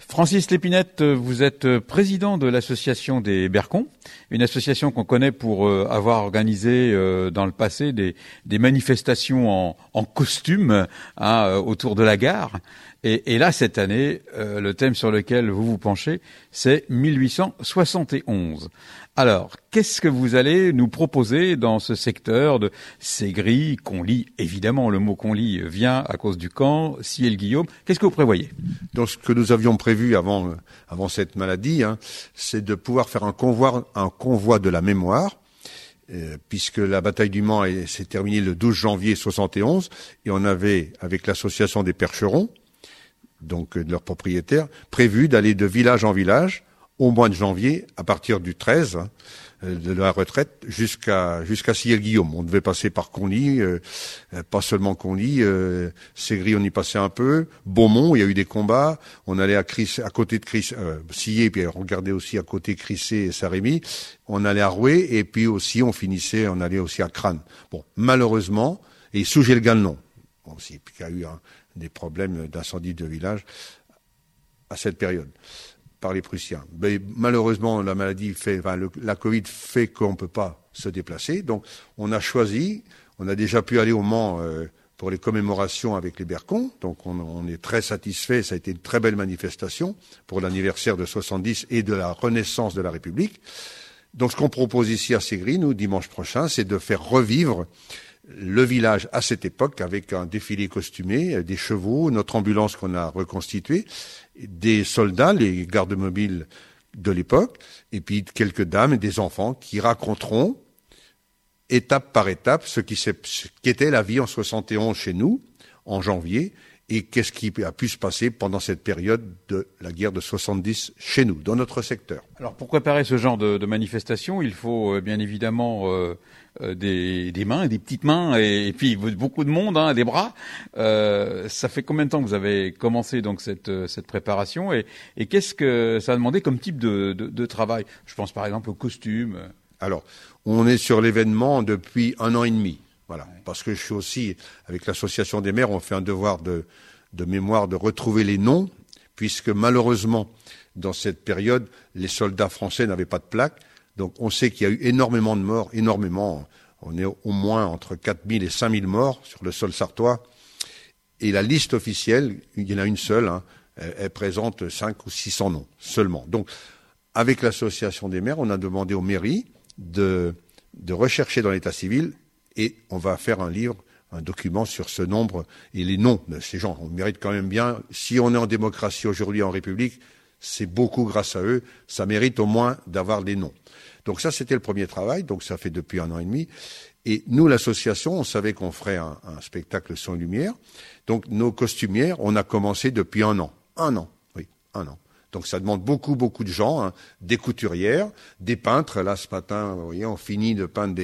Francis Lépinette, vous êtes président de l'association des Bercons, une association qu'on connaît pour avoir organisé dans le passé des manifestations en costume autour de la gare. Et là, cette année, le thème sur lequel vous vous penchez, c'est 1871. Alors, qu'est-ce que vous allez nous proposer dans ce secteur de Ségris, qu'on lit, évidemment, le mot qu'on lit vient à cause du camp, Sillé-le-Guillaume. Qu'est-ce que vous prévoyez? Donc, ce que nous avions prévu avant cette maladie, c'est de pouvoir faire un convoi de la mémoire, puisque la bataille du Mans s'est terminée le 12 janvier 71, et on avait, avec l'association des Percherons, donc de leurs propriétaires, prévu d'aller de village en village au mois de janvier, à partir du 13 de la retraite, jusqu'à Sillé-le-Guillaume. On devait passer par Conly, pas seulement Conly, Ségris on y passait un peu, Beaumont, il y a eu des combats, on allait à côté de Sillé, puis on regardait aussi à côté Crissé et Saint-Rémy, on allait à Roué, et puis aussi on allait aussi à Crâne. Bon, malheureusement, et Sougé-le-Galenon, aussi, puis il y a eu des problèmes d'incendie de village à cette période par les Prussiens. Mais malheureusement, la maladie la Covid fait qu'on ne peut pas se déplacer. Donc, on a choisi, on a déjà pu aller au Mans pour les commémorations avec les Bercons. Donc, on est très satisfait. Ça a été une très belle manifestation pour l'anniversaire de 70 et de la renaissance de la République. Donc, ce qu'on propose ici à Ségris, nous, dimanche prochain, c'est de faire revivre le village à cette époque avec un défilé costumé, des chevaux, notre ambulance qu'on a reconstituée, des soldats, les gardes mobiles de l'époque, et puis quelques dames et des enfants qui raconteront étape par étape ce qu'était la vie en 71 chez nous, en janvier, et qu'est-ce qui a pu se passer pendant cette période de la guerre de 70 chez nous, dans notre secteur. Alors, pour préparer ce genre de manifestation, il faut bien évidemment des mains, des petites mains, et puis beaucoup de monde, des bras. Ça fait combien de temps que vous avez commencé donc cette préparation, et qu'est-ce que ça a demandé comme type de travail? Je pense par exemple au costume. Alors, on est sur l'événement depuis 1 an et demi. Voilà, parce que je suis aussi, avec l'association des maires, on fait un devoir de mémoire de retrouver les noms, puisque malheureusement, dans cette période, les soldats français n'avaient pas de plaque. Donc on sait qu'il y a eu énormément de morts, énormément. On est au moins entre 4000 et 5000 morts sur le sol sartois. Et la liste officielle, il y en a une seule, elle présente 500 ou 600 noms seulement. Donc, avec l'association des maires, on a demandé aux mairies de rechercher dans l'état civil. Et on va faire un livre, un document sur ce nombre et les noms de ces gens. On mérite quand même bien, si on est en démocratie aujourd'hui, en République, c'est beaucoup grâce à eux, ça mérite au moins d'avoir des noms. Donc ça, c'était le premier travail, donc ça fait depuis 1 an et demi. Et nous, l'association, on savait qu'on ferait un spectacle son et lumière. Donc nos costumières, on a commencé depuis 1 an. 1 an, oui, 1 an. Donc ça demande beaucoup de gens, des couturières, des peintres. Là, ce matin, vous voyez, on finit de peindre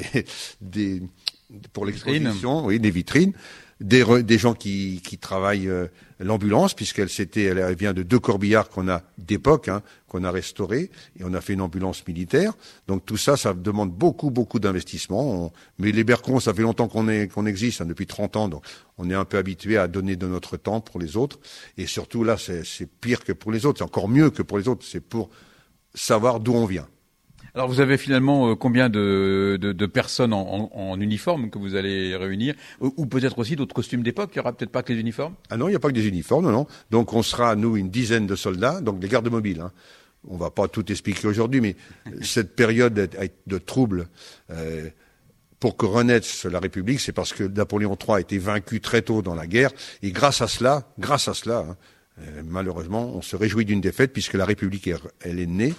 pour l'exposition, oui, des vitrines, des gens qui travaillent l'ambulance, puisqu'elle vient de 2 corbillards d'époque, qu'on a restaurés, et on a fait une ambulance militaire. Donc tout ça, ça demande beaucoup d'investissement. Mais les Bercons, ça fait longtemps qu'on existe, depuis 30 ans, donc on est un peu habitué à donner de notre temps pour les autres. Et surtout là, c'est pire que pour les autres, c'est encore mieux que pour les autres, c'est pour savoir d'où on vient. Alors vous avez finalement combien de personnes en uniforme que vous allez réunir, ou peut-être aussi d'autres costumes d'époque? Il n'y aura peut-être pas que les uniformes? Ah non, il n'y a pas que des uniformes, non. Donc on sera, nous, une dizaine de soldats, donc des gardes mobiles. On va pas tout expliquer aujourd'hui, mais cette période de trouble, pour que renaisse la République, c'est parce que Napoléon III a été vaincu très tôt dans la guerre, et grâce à cela, malheureusement, on se réjouit d'une défaite, puisque la République, elle est née.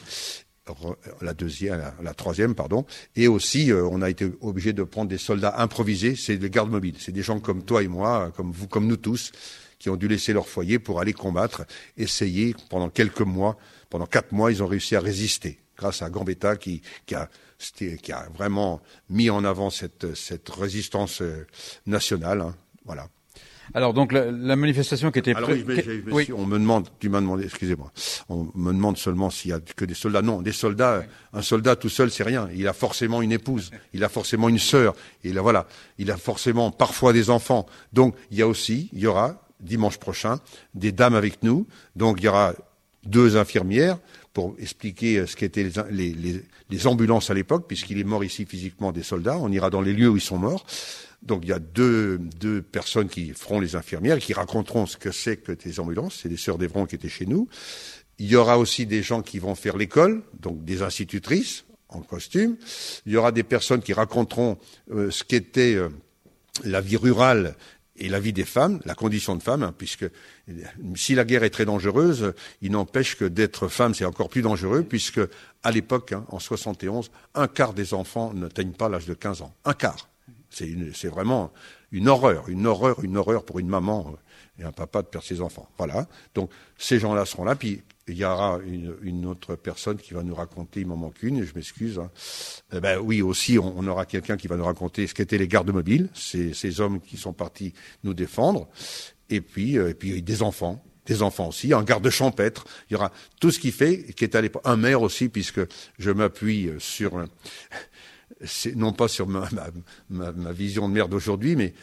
La troisième, et aussi on a été obligé de prendre des soldats improvisés, c'est des gardes mobiles, c'est des gens comme toi et moi, comme vous, comme nous tous, qui ont dû laisser leur foyer pour aller combattre, essayer pendant quelques mois, pendant 4 mois, ils ont réussi à résister, grâce à Gambetta qui a vraiment mis en avant cette résistance nationale, voilà. Alors donc la manifestation qui était oui. On me demande, tu m'as demandé, excusez-moi, on me demande seulement s'il y a que des soldats. Non, des soldats, un soldat tout seul c'est rien. Il a forcément une épouse, il a forcément une sœur, il a forcément parfois des enfants. Donc il y aura dimanche prochain des dames avec nous. Donc il 2 infirmières pour expliquer ce qu'étaient les ambulances à l'époque, puisqu'il est mort ici physiquement des soldats. On ira dans les lieux où ils sont morts. Donc il y a deux personnes qui feront les infirmières, qui raconteront ce que c'est que des ambulances. C'est les sœurs d'Evron qui étaient chez nous. Il y aura aussi des gens qui vont faire l'école, donc des institutrices en costume. Il y aura des personnes qui raconteront ce qu'était la vie rurale et la vie des femmes, la condition de femme, hein, puisque si la guerre est très dangereuse, il n'empêche que d'être femme, c'est encore plus dangereux, puisque à l'époque, hein, en 71, 1/4 des enfants n'atteignent pas l'âge de 15 ans. 1/4. C'est vraiment une horreur pour une maman et un papa de perdre ses enfants. Voilà. Donc ces gens-là seront là. Puis il y aura une autre personne qui va nous raconter, il m'en manque une, je m'excuse. Hein. Oui, aussi, on aura quelqu'un qui va nous raconter ce qu'étaient les gardes mobiles, ces hommes qui sont partis nous défendre. Et puis des enfants aussi, un garde champêtre. Il y aura tout ce qui est à l'époque, un maire aussi, puisque je m'appuie sur non pas sur ma vision de maire d'aujourd'hui, mais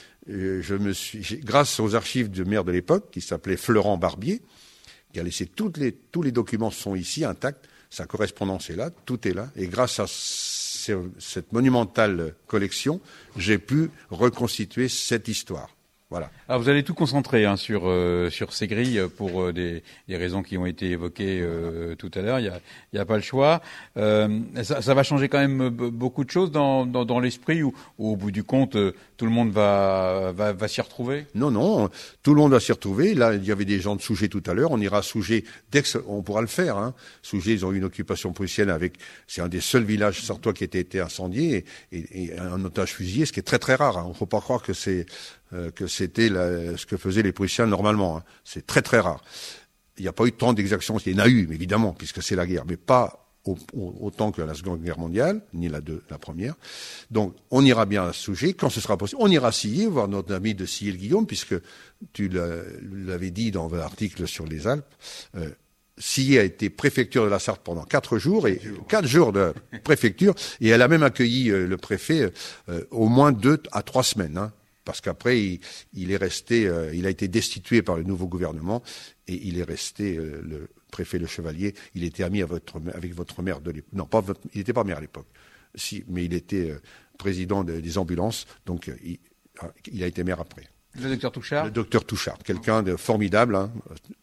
grâce aux archives de maire de l'époque, qui s'appelait Florent Barbier, qui a laissé tous les documents sont ici intacts, sa correspondance est là, tout est là, et grâce à cette monumentale collection, j'ai pu reconstituer cette histoire. Voilà. Alors vous allez tout concentrer sur ces grilles pour des raisons qui ont été évoquées tout à l'heure. Il y a pas le choix. Ça va changer quand même beaucoup de choses dans l'esprit ou au bout du compte tout le monde va s'y retrouver. Non, tout le monde va s'y retrouver. Là, il y avait des gens de Sougé tout à l'heure. On ira à Sougé on pourra le faire. Hein. Sougé, ils ont eu une occupation prussienne c'est un des seuls villages sartois qui a été incendié et un otage fusillé, ce qui est très très rare. Hein. On faut pas croire que c'était ce que faisaient les Prussiens normalement. Hein. C'est très très rare. Il n'y a pas eu tant d'exactions. Il y en a eu, évidemment, puisque c'est la guerre, mais pas autant que la Seconde Guerre mondiale, ni la première. Donc, on ira bien à Sougé, quand ce sera possible. On ira à Sillé, voir notre ami de Sillé-le-Guillaume, puisque tu l'avais dit dans l'article sur les Alpes. Sillé a été préfecture de la Sarthe pendant 4 jours, et 4 jours de préfecture, et elle a même accueilli le préfet au moins 2 à 3 semaines, hein. Parce qu'après, il est resté, il a été destitué par le nouveau gouvernement et il est resté le préfet Le Chevalier. Il était ami avec votre maire de l'époque. Non, il n'était pas maire à l'époque. Si, mais il était président des ambulances. Donc, il a été maire après. Le docteur Touchard. Le docteur Touchard, quelqu'un de formidable. Hein,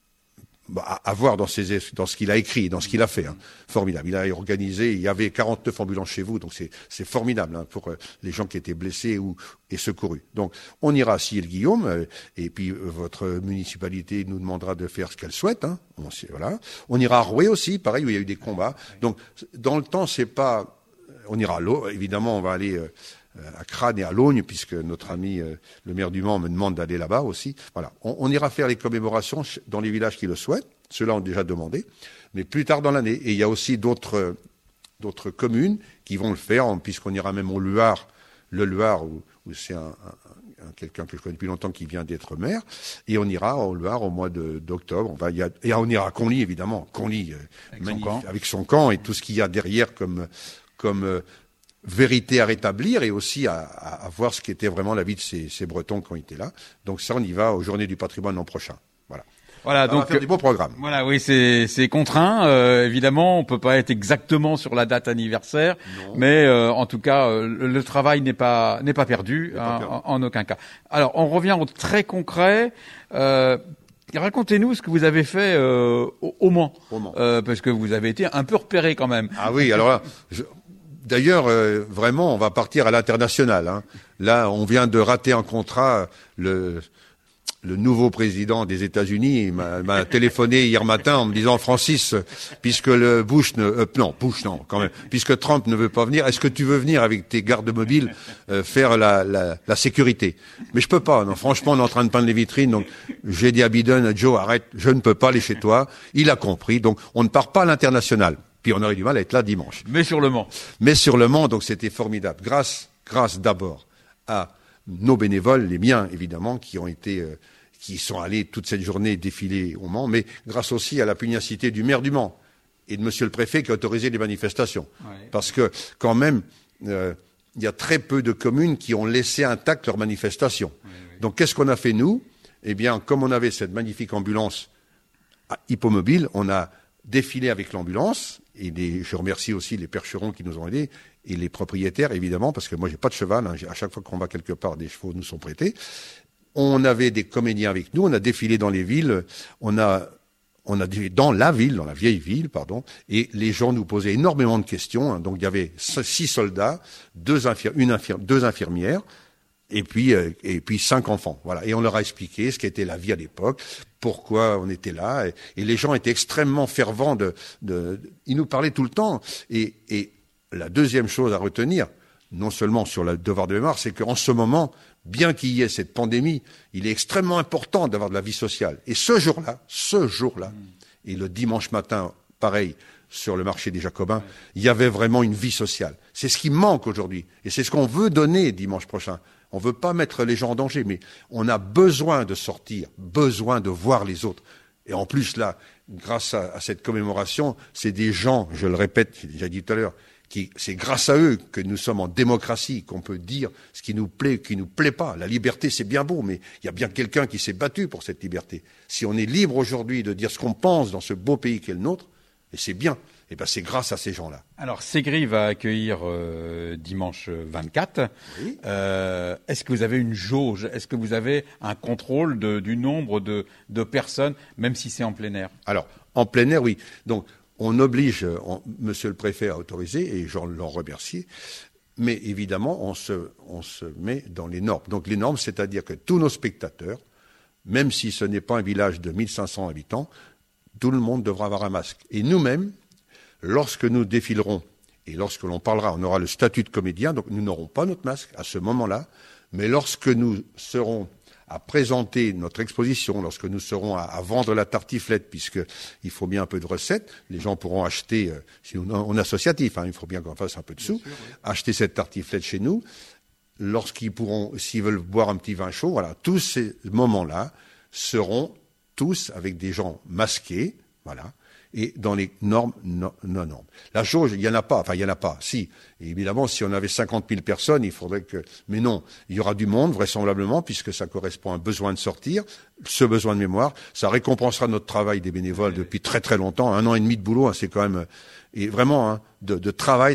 à voir dans ce qu'il a écrit, dans ce qu'il a fait, hein. Formidable. Il a organisé, il y avait 49 ambulances chez vous, donc c'est formidable, hein, pour les gens qui étaient blessés et secourus. Donc on ira à Sillé-le-Guillaume, et puis votre municipalité nous demandera de faire ce qu'elle souhaite, hein. Voilà. On ira à Roué aussi, pareil, où il y a eu des combats. Donc dans le temps, on ira à l'eau, évidemment, on va aller à Crâne et à Logne, puisque notre ami le maire du Mans me demande d'aller là-bas aussi. Voilà, on ira faire les commémorations dans les villages qui le souhaitent. Ceux-là ont déjà demandé, mais plus tard dans l'année. Et il y a aussi d'autres communes qui vont le faire, puisqu'on ira même au Luard, le Luard où c'est quelqu'un que je connais depuis longtemps qui vient d'être maire, et on ira au Luard au mois d'octobre. Et on ira à Conly, évidemment, Conly avec son camp et tout ce qu'il y a derrière comme vérité à rétablir, et aussi à voir ce qu'était vraiment la vie de ces Bretons qui ont été là. Donc ça, on y va aux Journées du patrimoine l'an prochain. Voilà, donc on va faire des beaux programmes. Voilà, oui, c'est contraint. Évidemment, on peut pas être exactement sur la date anniversaire, non. Mais en tout cas, le travail n'est pas perdu, en aucun cas. Alors, on revient au très concret. Racontez-nous ce que vous avez fait au Mans, parce que vous avez été un peu repéré quand même. Ah oui, alors là. D'ailleurs, vraiment, on va partir à l'international, hein. Là, on vient de rater un contrat. Le nouveau président des États-Unis m'a téléphoné hier matin en me disant, Francis, puisque puisque Trump ne veut pas venir, est-ce que tu veux venir avec tes gardes mobiles faire la sécurité? Mais je peux pas. Non, franchement, on est en train de peindre les vitrines. Donc, j'ai dit à Biden, Joe, arrête, je ne peux pas aller chez toi. Il a compris. Donc, on ne part pas à l'international. Puis on aurait du mal à être là dimanche. Mais sur le Mans, donc c'était formidable. Grâce d'abord à nos bénévoles, les miens évidemment, qui sont allés toute cette journée défiler au Mans, mais grâce aussi à la pugnacité du maire du Mans et de monsieur le préfet qui a autorisé les manifestations. Ouais. Parce que quand même, il y a très peu de communes qui ont laissé intactes leurs manifestations. Ouais. Donc qu'est-ce qu'on a fait nous? Eh bien, comme on avait cette magnifique ambulance à Hippomobile, on a défiler avec l'ambulance. Et je remercie aussi les percherons qui nous ont aidés et les propriétaires, évidemment, parce que moi, j'ai pas de cheval. Hein, à chaque fois qu'on va quelque part, des chevaux nous sont prêtés. On avait des comédiens avec nous. On a défilé dans les villes. On a dans la vieille ville, pardon, et les gens nous posaient énormément de questions. Hein. Donc il y avait 6 soldats, 2 infirmières, et puis 5 enfants. Voilà. Et on leur a expliqué ce qu'était la vie à l'époque, pourquoi on était là, et les gens étaient extrêmement fervents ils nous parlaient tout le temps. Et la deuxième chose à retenir, non seulement sur le devoir de mémoire, c'est qu'en ce moment, bien qu'il y ait cette pandémie, il est extrêmement important d'avoir de la vie sociale. Et ce jour-là, et le dimanche matin, pareil, sur le marché des Jacobins, il y avait vraiment une vie sociale. C'est ce qui manque aujourd'hui. Et c'est ce qu'on veut donner dimanche prochain. On ne veut pas mettre les gens en danger, mais on a besoin de sortir, besoin de voir les autres. Et en plus, là, grâce à cette commémoration, c'est des gens, je le répète, j'ai déjà dit tout à l'heure, c'est grâce à eux que nous sommes en démocratie, qu'on peut dire ce qui nous plaît, qui nous plaît pas. La liberté, c'est bien beau, mais il y a bien quelqu'un qui s'est battu pour cette liberté. Si on est libre aujourd'hui de dire ce qu'on pense dans ce beau pays qu'est le nôtre, et c'est bien, et ben c'est grâce à ces gens-là. Alors, Ségris va accueillir dimanche 24. Oui. Est-ce que vous avez une jauge? Est-ce que vous avez un contrôle du nombre de personnes, même si c'est en plein air? Alors, en plein air, oui. Donc, on oblige Monsieur le Préfet à autoriser, et j'en l'en remercie, mais évidemment, on se met dans les normes. Donc les normes, c'est-à-dire que tous nos spectateurs, même si ce n'est pas un village de 1500 habitants, tout le monde devra avoir un masque. Et nous-mêmes, lorsque nous défilerons, et lorsque l'on parlera, on aura le statut de comédien, donc nous n'aurons pas notre masque à ce moment-là, mais lorsque nous serons à présenter notre exposition, lorsque nous serons à vendre la tartiflette, puisqu'il faut bien un peu de recettes, les gens pourront acheter, si on est associatif, hein, il faut bien qu'on fasse un peu de sous, sûr, oui. Acheter cette tartiflette chez nous, lorsqu'ils pourront, s'ils veulent boire un petit vin chaud, voilà, tous ces moments-là seront tous avec des gens masqués, voilà, et dans les normes non normes. La jauge, il y en a pas, si. Et évidemment, si on avait 50 000 personnes, il faudrait que, mais non, il y aura du monde, vraisemblablement, puisque ça correspond à un besoin de sortir, ce besoin de mémoire. Ça récompensera notre travail des bénévoles depuis très très longtemps, 1 an et demi de boulot, hein, c'est quand même, et vraiment, hein, de travail.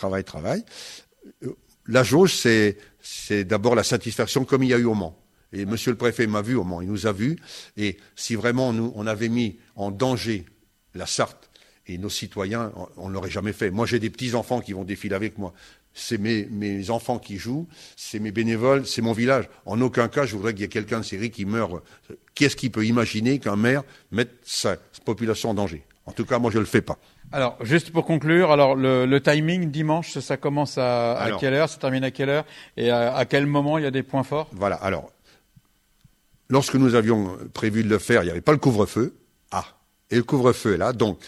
La jauge, c'est d'abord la satisfaction comme il y a eu au Mans. Et Monsieur le Préfet m'a vu au Mans, il nous a vus, et si vraiment on avait mis en danger la Sarthe et nos citoyens, on ne l'aurait jamais fait. Moi, j'ai des petits-enfants qui vont défiler avec moi. C'est mes enfants qui jouent, c'est mes bénévoles, c'est mon village. En aucun cas, je voudrais qu'il y ait quelqu'un de série qui meure. Qu'est-ce qui peut imaginer qu'un maire mette sa population en danger? En tout cas, moi, je ne le fais pas. Alors, juste pour conclure, alors le timing dimanche, ça commence à quelle heure, ça termine à quelle heure, et à quel moment il y a des points forts? Voilà, alors, lorsque nous avions prévu de le faire, il n'y avait pas le couvre-feu. Et le couvre-feu est là. Donc,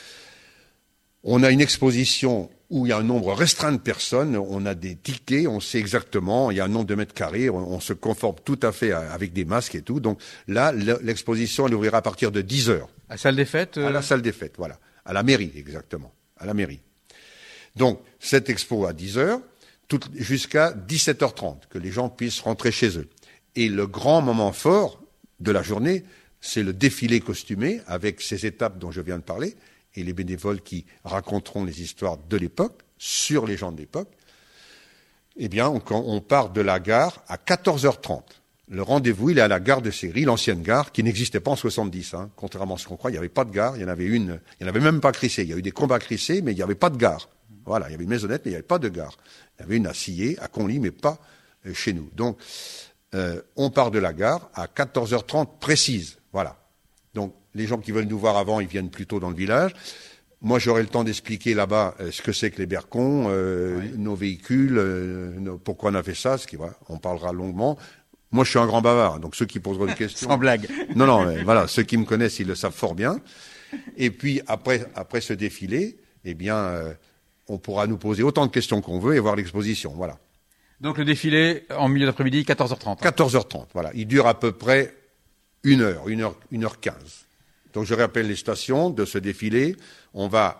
on a une exposition où il y a un nombre restreint de personnes, on a des tickets, on sait exactement, il y a un nombre de mètres carrés, on se conforme tout à fait avec des masques et tout. Donc là, l'exposition, elle ouvrira à partir de 10 heures. À la salle des fêtes À la salle des fêtes, voilà. À la mairie, exactement. À la mairie. Donc, cette expo à 10 heures, jusqu'à 17h30, que les gens puissent rentrer chez eux. Et le grand moment fort de la journée, c'est le défilé costumé avec ces étapes dont je viens de parler et les bénévoles qui raconteront les histoires de l'époque, sur les gens de l'époque. Eh bien, on part de la gare à 14h30. Le rendez-vous, il est à la gare de Ségris, l'ancienne gare, qui n'existait pas en 70. Hein. Contrairement à ce qu'on croit, il n'y avait pas de gare. Il y en avait une, il n'y en avait même pas Crissé. Il y a eu des combats à Crissé, mais il n'y avait pas de gare. Voilà, il y avait une maisonnette, mais il n'y avait pas de gare. Il y avait une à Sillé, à Conly, mais pas chez nous. Donc, on part de la gare à 14h30 précise. Voilà. Donc, les gens qui veulent nous voir avant, ils viennent plutôt dans le village. Moi, j'aurai le temps d'expliquer là-bas ce que c'est que les Bercons, nos véhicules, pourquoi on a fait ça, voilà, on parlera longuement. Moi, je suis un grand bavard, donc ceux qui poseront des questions... Sans blague. Non, mais voilà, ceux qui me connaissent, ils le savent fort bien. Et puis, après ce défilé, eh bien, on pourra nous poser autant de questions qu'on veut et voir l'exposition, voilà. Donc, le défilé, en milieu d'après-midi, 14h30. 14h30, voilà. Il dure à peu près 1h15. Donc je rappelle les stations de ce défilé. On va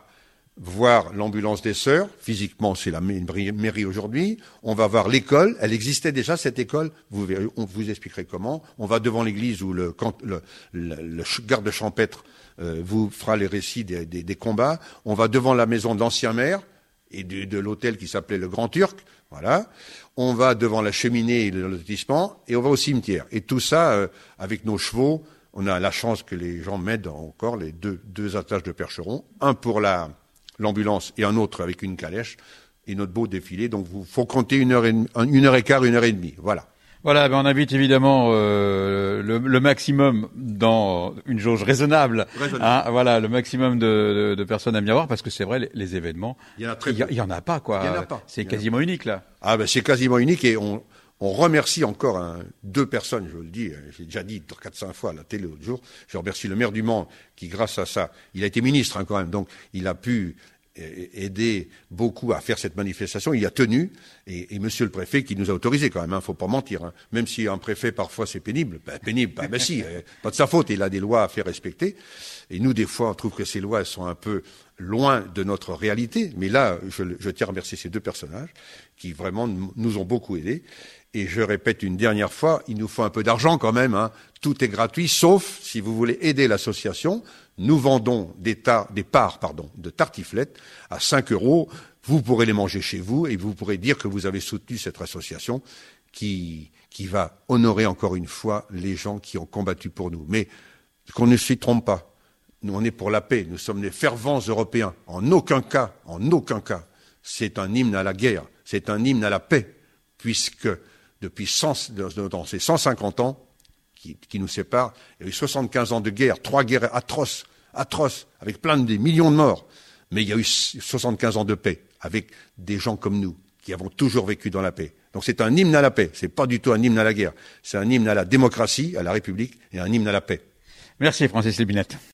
voir l'ambulance des sœurs. Physiquement, c'est la mairie aujourd'hui. On va voir l'école. Elle existait déjà, cette école. Vous verrez, on vous expliquerait comment. On va devant l'église où le garde champêtre vous fera les récits des combats. On va devant la maison de l'ancien maire et de l'hôtel qui s'appelait le Grand Turc. Voilà. On va devant la cheminée et le lotissement, et on va au cimetière. Et tout ça, avec nos chevaux, on a la chance que les gens m'aident encore, les deux attaches de percherons, un pour l'ambulance et un autre avec une calèche, et notre beau défilé. Donc, faut compter 1h15, 1h30. Voilà. Voilà, on invite évidemment le maximum dans une jauge raisonnable. Hein, voilà, le maximum de personnes à venir voir, parce que c'est vrai, les événements, il y en a pas, quoi. Il y en a pas. C'est quasiment unique, là. Ah ben c'est quasiment unique, et on remercie encore deux personnes, je vous le dis, j'ai déjà dit 4-5 fois à la télé l'autre jour. Je remercie le maire du Mans qui, grâce à ça, il a été ministre quand même, donc il a pu aider beaucoup à faire cette manifestation. Il a tenu, et monsieur le préfet qui nous a autorisé quand même, faut pas mentir. Même si un préfet parfois c'est pénible, si, pas de sa faute, il a des lois à faire respecter. Et nous, des fois, on trouve que ces lois elles sont un peu loin de notre réalité. Mais là, je tiens à remercier ces deux personnages qui vraiment nous ont beaucoup aidés. Et je répète une dernière fois, il nous faut un peu d'argent quand même. Tout est gratuit, sauf si vous voulez aider l'association. Nous vendons des parts de tartiflettes à 5 €. Vous pourrez les manger chez vous et vous pourrez dire que vous avez soutenu cette association qui va honorer encore une fois les gens qui ont combattu pour nous. Mais qu'on ne s'y trompe pas. Nous, on est pour la paix. Nous sommes des fervents Européens. En aucun cas, c'est un hymne à la guerre. C'est un hymne à la paix, puisque dans ces 150 ans qui nous séparent, il y a eu 75 ans de guerre, 3 guerres atroces, avec plein de millions de morts. Mais il y a eu 75 ans de paix, avec des gens comme nous, qui avons toujours vécu dans la paix. Donc c'est un hymne à la paix, c'est pas du tout un hymne à la guerre. C'est un hymne à la démocratie, à la République, et un hymne à la paix. Merci Francis Lébinette.